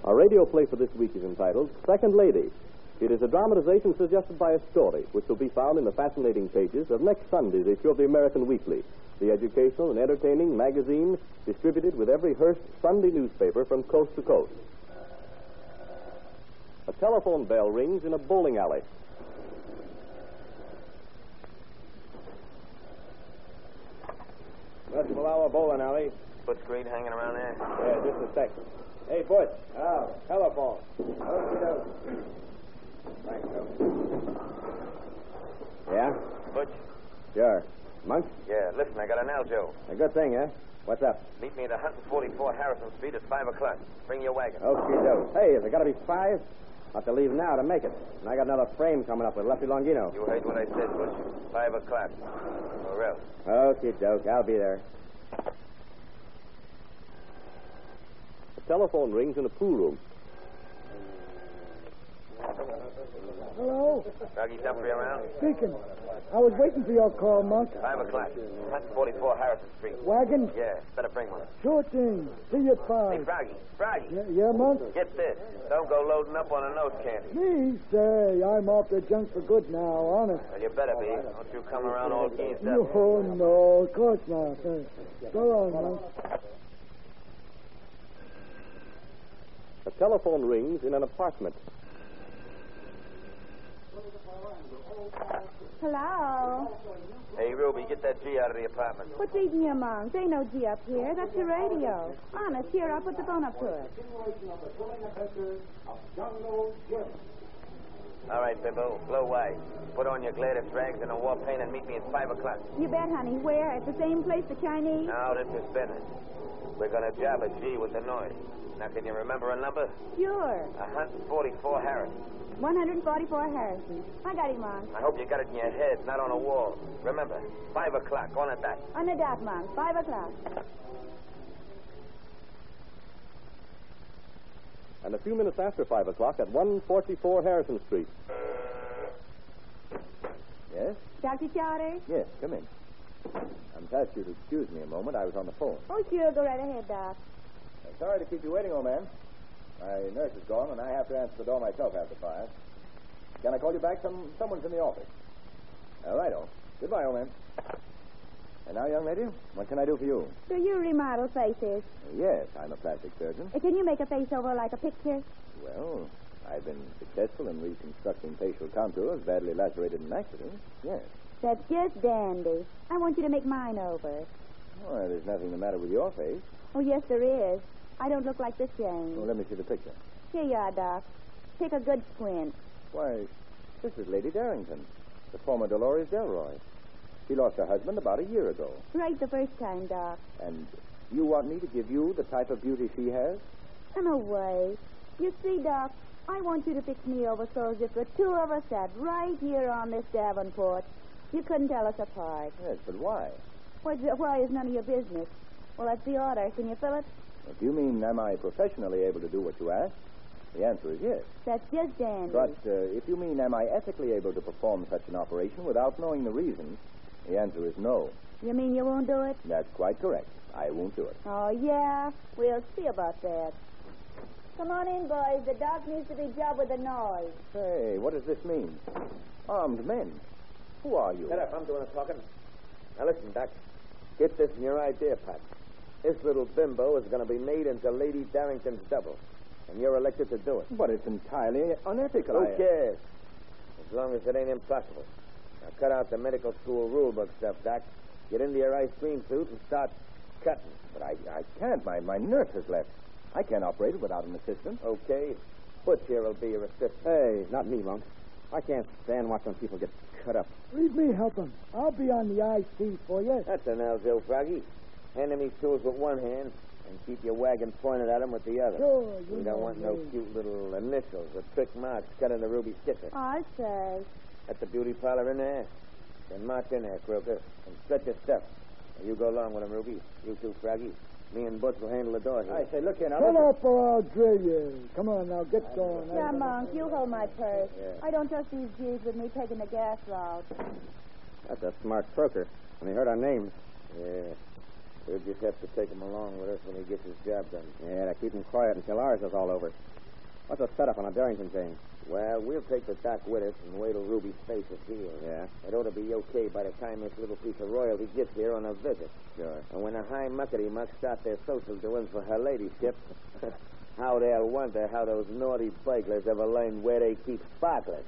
Our radio play for this week is entitled Second Lady. It is a dramatization suggested by a story, which will be found in the fascinating pages of next Sunday's issue of the American Weekly, the educational and entertaining magazine distributed with every Hearst Sunday newspaper from coast to coast. A telephone bell rings in a bowling alley. West Malawa Bowling Alley. Butch Green hanging around there? Yeah, just a sec. Hey, Butch. Oh, telephone. Okay, thanks, Joe. Yeah? Butch? Sure. Monk? Yeah, listen, I got an Aljo. A good thing, huh? What's up? Meet me at 144 Harrison Street at 5 o'clock. Bring your wagon. Okay, Joe. Hey, has it got to be 5? I'll have to leave now to make it. And I got another frame coming up with Lefty Longino. You heard what I said, Butch. 5 o'clock. Or else. Okay, Joe. I'll be there. A telephone rings in a pool room. Hello? Froggy Dumphrey around? Speaking. I was waiting for your call, Monk. 5 o'clock. 144 Harrison Street. Wagon? Yeah, better bring one. Sure thing. See you at 5. Hey, Froggy. Yeah, Monk? Get this. Don't go loading up on a nose candy. Me? Say, I'm off the junk for good now, honest. Well, you better be. Don't you come around all geezed up. Oh, no, of course not. Go on, Monk. A telephone rings in an apartment. Hello? Hey, Ruby, get that G out of the apartment. What's eating you, Monk? There ain't no G up here. That's the radio. Honest, here, I'll put the phone up to it. All right, Bimbo, blow wide. Put on your Gladys rags and a war paint and meet me at 5 o'clock. You bet, honey. Where? At the same place the Chinese? Now, this is business. We're going to job a G with the noise. Now, can you remember a number? Sure. 144 Harris. 144 Harrison. I got him, Monk. I hope you got it in your head, not on a wall. Remember, 5 o'clock, on a dot. On the dot, Monk. 5 o'clock. And a few minutes after 5 o'clock at 144 Harrison Street. Yes? Dr. Charter? Yes, come in. I'm asked you to excuse me a moment. I was on the phone. Oh, sure. Go right ahead, Doc. Sorry to keep you waiting, old man. My nurse is gone, and I have to answer the door myself after 5. Can I call you back? Someone's in the office. All right, Goodbye, old man. And now, young lady, what can I do for you? Do you remodel faces? Yes, I'm a plastic surgeon. Can you make a face over like a picture? Well, I've been successful in reconstructing facial contours badly lacerated in accidents. Yes. That's just dandy. I want you to make mine over. Well, there's nothing the matter with your face. Oh, yes, there is. I don't look like this, Jane. Well, let me see the picture. Here you are, Doc. Take a good squint. Why, this is Lady Darrington, the former Dolores Delroy. She lost her husband about a year ago. Right the first time, Doc. And you want me to give you the type of beauty she has? No way. You see, Doc, I want you to fix me over so as if the two of us sat right here on this Davenport. You couldn't tell us apart. Yes, but why? Why is none of your business. Well, that's the order. Can you fill it? If you mean, am I professionally able to do what you ask? The answer is yes. That's just dandy. But if you mean, am I ethically able to perform such an operation without knowing the reason? The answer is no. You mean you won't do it? That's quite correct. I won't do it. Oh, yeah? We'll see about that. Come on in, boys. The doc needs to be jobbed with the noise. Say, what does this mean? Armed men. Who are you? Shut up. I'm doing the talking. Now, listen, Doc. Get this in your idea, Pat. This little bimbo is going to be made into Lady Darrington's double, and you're elected to do it. But it's entirely unethical. Who cares? As long as it ain't impossible. Now, cut out the medical school rulebook stuff, Doc. Get into your ice cream suit and start cutting. But I can't. My nurse has left. I can't operate it without an assistant. Okay. Butch here will be your assistant. Hey, not me, Monk. I can't stand watching people get cut up. Leave me help him. I'll be on the IC for you. That's an Aljo, Froggy. Hand him these tools with one hand and keep your wagon pointed at him with the other. Sure, We don't want no cute little initials or trick marks cut in the ruby stitcher. I say. That's the beauty parlor in there. Then march in there, Croker, and stretch your stuff. Now, you go along with him, Ruby. You too, Froggy. Me and Butch will handle the door here. I say, look here now. Shut up or I'll drill you. Come on now, get going. Yeah, Monk, you hold my purse. Yeah. I don't trust these G's with me taking the gas route. That's a smart croaker. When he heard our names. Yeah. We'll just have to take him along with us when he gets his job done. Yeah, to keep him quiet until ours is all over. What's the setup on a Darrington thing? Well, we'll take the doc with us and wait till Ruby's face is healed. Yeah? It ought to be okay by the time this little piece of royalty gets here on a visit. Sure. And when the high muckety-mucks start their social doings for her ladyship, how they'll wonder how those naughty burglars ever learned where they keep sparklers.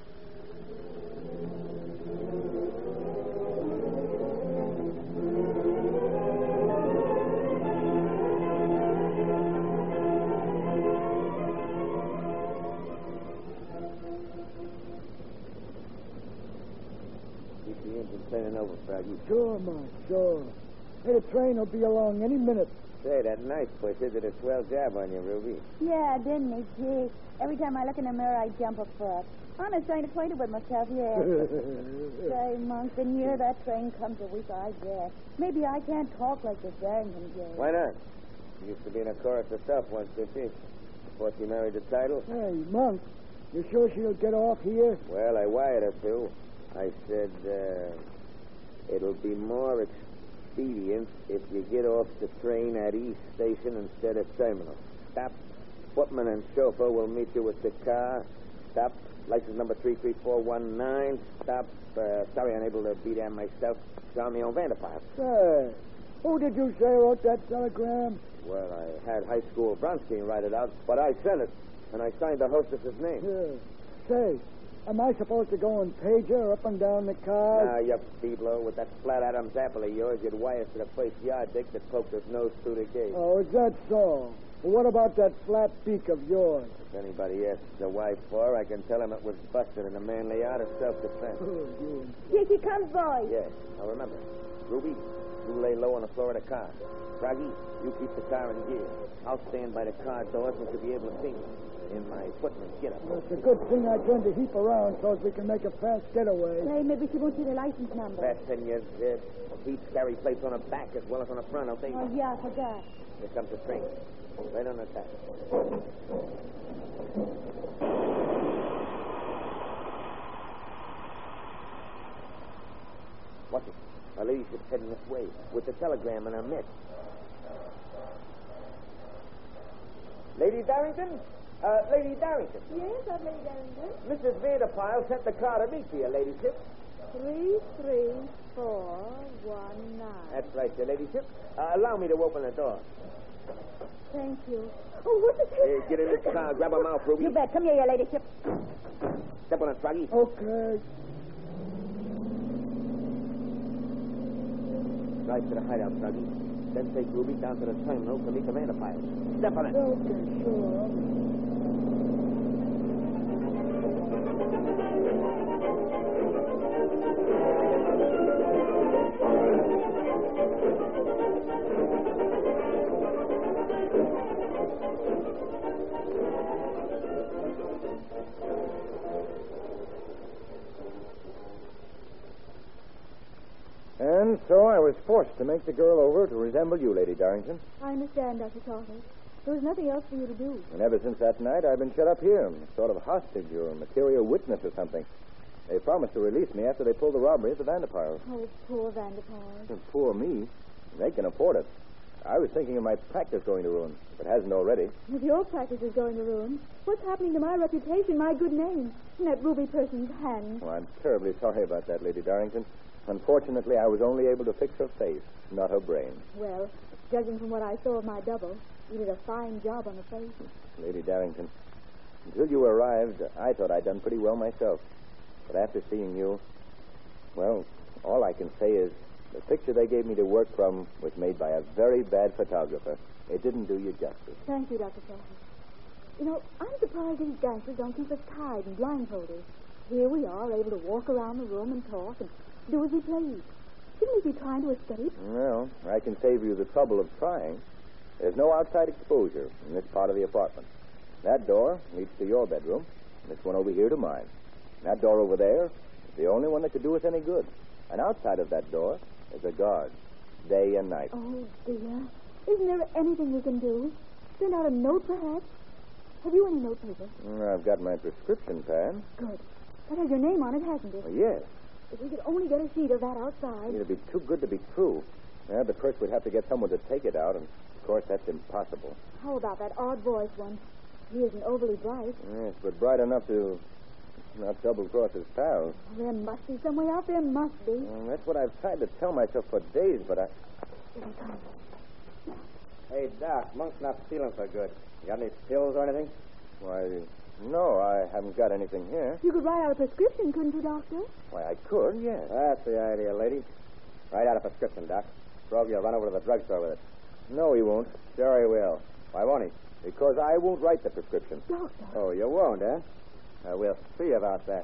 Keep the engine turning over, Froggy. Sure, Mark, sure. Hey, the train will be along any minute. Say, that knife pusher did a swell job on you, Ruby. Yeah, didn't he? Gee, every time I look in the mirror, I jump a foot. Honest, I ain't acquainted with myself yet. Say, Monk, the nearer that train comes, the weaker I get. Maybe I can't talk like this Darrington Jay. Why not? You used to be in a chorus herself once, didn't you? Before she married the title. Hey, Monk, you sure she'll get off here? Well, I wired her to. I said, it'll be more expedient if you get off the train at East Station instead of Terminal. Stop. Footman and chauffeur will meet you with the car. Stop. License number 33419. Stop. Sorry, unable to be there myself. Charmian Vanderpile. Say, who did you say wrote that telegram? Well, I had high school Bronstein write it out, but I sent it, and I signed the hostess's name. Yeah. Say, am I supposed to go and page her up and down the car? Now, you feebler, with that flat Adam's apple of yours, you'd wire us to the first yard dick that poked his nose through the gate. Oh, is that so? Well, what about that flat beak of yours? If anybody asks the wife for, I can tell him it was busted in a manly art of self-defense. Oh, you... Here she comes, boy. Yes. Now, remember, Ruby, you lay low on the floor of the car. Froggy, you keep the car in gear. I'll stand by the car doors and you'll be able to see me. In my footman's get-up. Well, it's a good thing I turned the heap around so as we can make a fast getaway. Say, maybe she won't see the license number. Fasten your zip. Heaps carry plates on the back as well as on the front, don't they? Oh, yeah, I forgot. Here comes the train. Right on the track. Watch it. Our ladyship's heading this way with the telegram in her mitt. Lady Darrington? Lady Darrington. Yes, I'm Lady Darrington. Mrs. Vanderpile sent the car to meet you, your ladyship. 33419. That's right, your ladyship. Allow me to open the door. Thank you. Oh, what's it? Get in this car. Grab her mouth, Ruby. You bet. Come here, your ladyship. Step on it, Froggy. Okay. Drive to the hideout, Froggy. Then take Ruby down to the terminal to meet the Vanderpile. Step on it. Okay, sure. And so I was forced to make the girl over to resemble you, Lady Darrington. I understand, Dr. Salter. There was nothing else for you to do. And ever since that night, I've been shut up here, sort of hostage or material witness or something. They promised to release me after they pulled the robbery at the Vanderpiles. Oh, poor Vanderpile. Poor me. They can afford it. I was thinking of my practice going to ruin, if it hasn't already. If your practice is going to ruin, what's happening to my reputation, my good name, in that Ruby person's hands? Oh, I'm terribly sorry about that, Lady Darrington. Unfortunately, I was only able to fix her face, not her brain. Well, judging from what I saw of my double, you did a fine job on the face. Lady Darrington, until you arrived, I thought I'd done pretty well myself. But after seeing you, well, all I can say is the picture they gave me to work from was made by a very bad photographer. It didn't do you justice. Thank you, Dr. Salter. You know, I'm surprised these gangsters don't keep us tied and blindfolded. Here we are, able to walk around the room and talk and do as we please. Shouldn't we be trying to escape? Well, I can save you the trouble of trying. There's no outside exposure in this part of the apartment. That door leads to your bedroom, and this one over here to mine. That door over there is the only one that could do us any good. And outside of that door is a guard, day and night. Oh, dear. Isn't there anything we can do? Send out a note, perhaps? Have you any notepaper? I've got my prescription pad. Good. That has your name on it, hasn't it? Yes. If we could only get a sheet of that outside. It'd be too good to be true. Yeah, but first we'd have to get someone to take it out, and of course that's impossible. How about that odd voice one? He isn't overly bright. Yes, but bright enough to not double-cross his pals. There must be some way out. There must be. Well, that's what I've tried to tell myself for days, but I... Here he comes. Hey, Doc, Monk's not feeling so good. You got any pills or anything? Why, no, I haven't got anything here. You could write out a prescription, couldn't you, Doctor? Why, I could, yes. That's the idea, lady. Write out a prescription, Doc. Frog, you'll run over to the drugstore with it. No, he won't. Sure he will. Why won't he? Because I won't write the prescription. Doctor. Oh, you won't, eh? We'll see about that.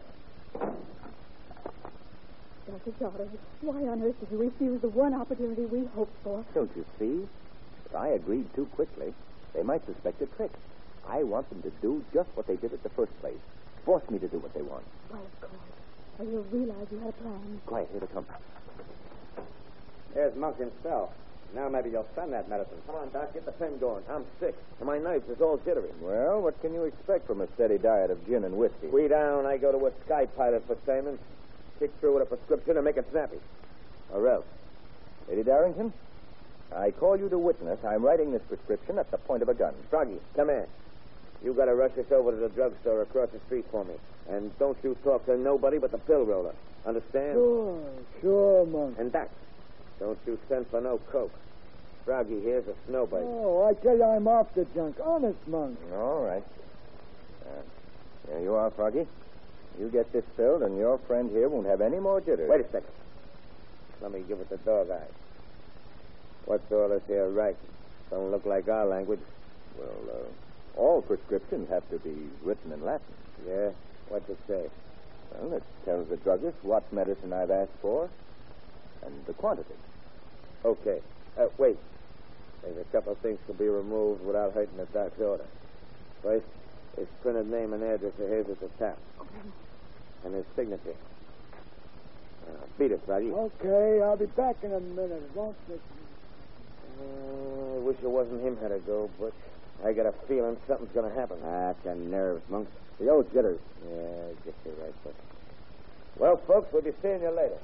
Dr. Shorter, why on earth did you refuse the one opportunity we hoped for? Don't you see? If I agreed too quickly, they might suspect a trick. I want them to do just what they did at the first place. Force me to do what they want. Why, of course. Well, you realize you had a plan. Quiet, here they come. There's Monk himself. Now maybe you'll send that medicine. Come on, Doc, get the pen going. I'm sick, and my nerves is all jittery. Well, what can you expect from a steady diet of gin and whiskey? We down, I go to a sky pilot for Simons. Kick through with a prescription and make it snappy. Or else. Lady Darrington, I call you to witness I'm writing this prescription at the point of a gun. Froggy, come here. You got to rush us over to the drugstore across the street for me. And don't you talk to nobody but the pill roller. Understand? Sure, Monk. And Doc, don't you send for no coke. Froggy here's a snowbite. Oh, I tell you, I'm off the junk. Honest, Monk. All right. There you are, Froggy. You get this filled, and your friend here won't have any more jitters. Wait a second. Let me give it the dog eye. What's all this here writing? Don't look like our language. Well, all prescriptions have to be written in Latin. Yeah? What's it say? Well, it tells the druggist what medicine I've asked for and the quantity. Okay. Wait. There's a couple of things to be removed without hurting the doc's order. First, his printed name and address are his at the top. And his signature. Beat it, Froggy. Okay, I'll be back in a minute. Won't it? I wish it wasn't him had to go, but I got a feeling something's going to happen. That's the nerves, Monk. The old jitters. Yeah, I guess you're right, but... Well, folks, we'll be seeing you later.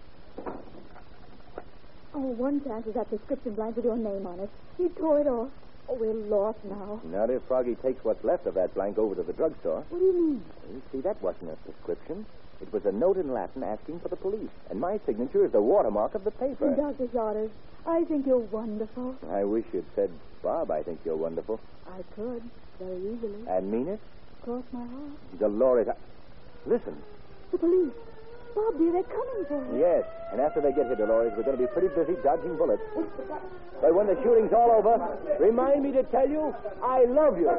Oh, one chance is that prescription blank with your name on it. He tore it off. Oh, we're lost now. Not if Froggy takes what's left of that blank over to the drugstore. What do you mean? You see, that wasn't a prescription. It was a note in Latin asking for the police. And my signature is the watermark of the paper. Dr. Shorter, I think you're wonderful. I wish you'd said, Bob, I think you're wonderful. I could, very easily. And mean it? Cross my heart. Dolores, listen. The police. Bob, dear, they're coming for us. Yes, and after they get here, Dolores, we're going to be pretty busy dodging bullets. But when the shooting's all over, remind me to tell you I love you.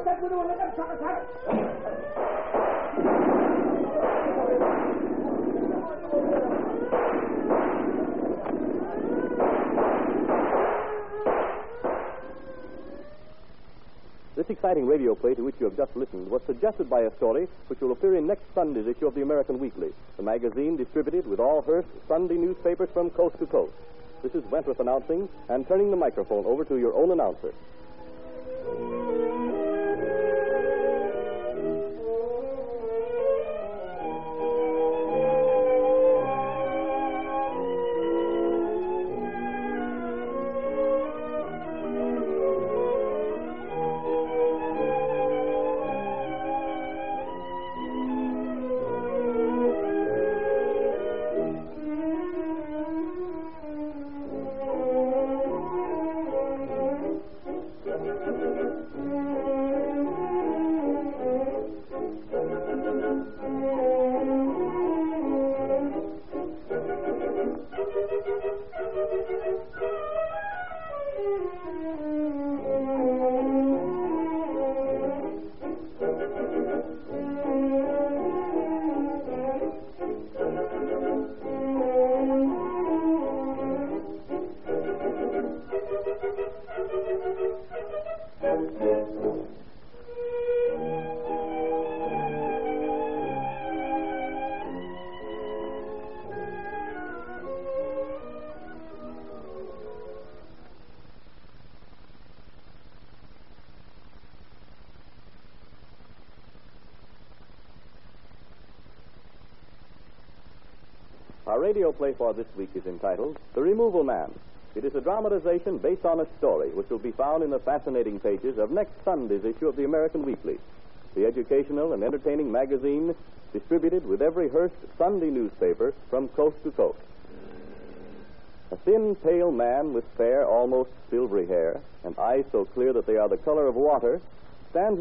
This exciting radio play to which you have just listened was suggested by a story which will appear in next Sunday's issue of the American Weekly, the magazine distributed with all Hearst Sunday newspapers from coast to coast. This is Wentworth announcing and turning the microphone over to your own announcer. Our radio play for this week is entitled The Removal Man. It is a dramatization based on a story which will be found in the fascinating pages of next Sunday's issue of the American Weekly, the educational and entertaining magazine distributed with every Hearst Sunday newspaper from coast to coast. A thin, pale man with fair, almost silvery hair and eyes so clear that they are the color of water stands